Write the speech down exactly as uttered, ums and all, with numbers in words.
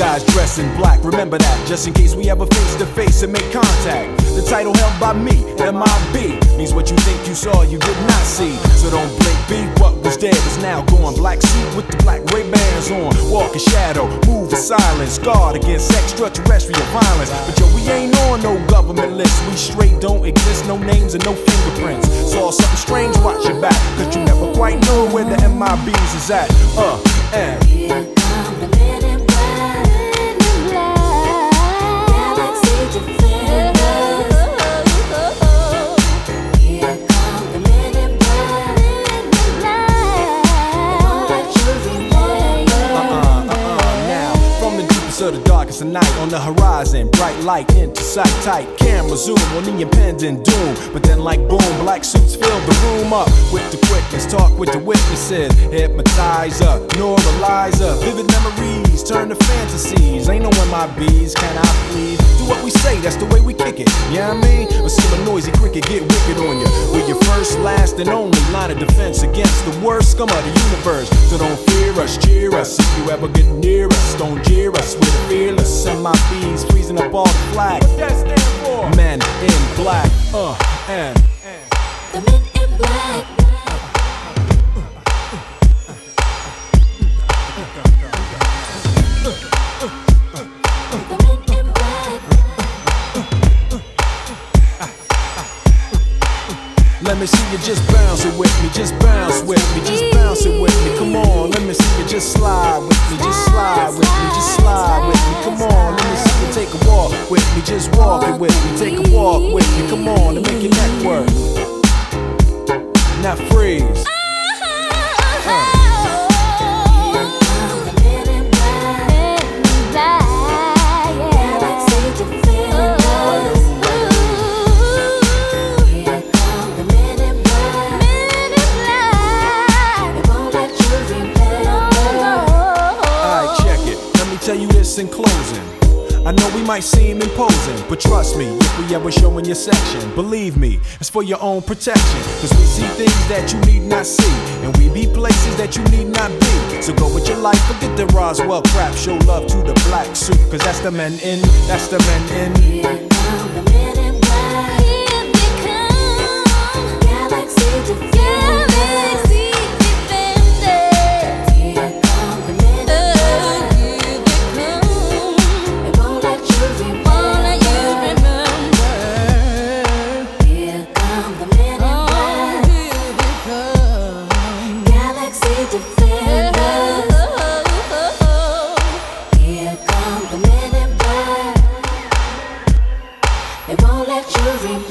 guys dressed in black, remember that, just in case we ever face to face and make contact. The title held by me, M I B, means what you think you saw, you did not see. So don't blink, be what was dead is now gone. Black suit with the black Ray-Bans on, walk in shadow, move in silence, guard against extraterrestrial violence. But yo, we ain't on no government list, we straight don't exist, no names and no fingerprints. Saw something strange, watch your back, cause you never quite know where the M I Bs is at. Uh, and Here come the men in black, Galaxy Defenders. Here come the men in black, they won't let you remember. Uh-uh, uh-uh, now, from the deepest of the darkest of night, on the horizon, bright light into sight, tight camera zoom on the impending doom. But then like boom, black suits fill the room up with the quickness, talk with the witnesses, hypnotizer, neuralizer, vivid memories turn to fantasies. Ain't no M I Bs, can I please? Do what we say, that's the way we kick it, you know what I mean? Or see a noisy cricket get wicked on you. We're your first, last, and only line of defense against the worst scum of the universe. So don't fear us, cheer us, if you ever get near us, don't jeer us, we're the fearless M I Bs, freezing up all the flag. What that stand for? Men in black, uh, and, and. The men in black. The men in black. Let me see you just bounce it with me, just bounce with me, just bounce it with me. Come on, let me see you just slide with me, just slide with me, just slide with me. Come on, let me see you take a walk with me, just walk it with me, take a walk with me. Come on, and make your neck work. Now freeze. Uh. Tell you this in closing, I know we might seem imposing, but trust me, if we ever show in your section, believe me, it's for your own protection. Cause we see things that you need not see, and we be places that you need not be. So go with your life, forget the Roswell crap, show love to the black suit, cause that's the men in, that's the men in. Here come the men in black. Here they come. Galaxy Defenders. They won't let you remember.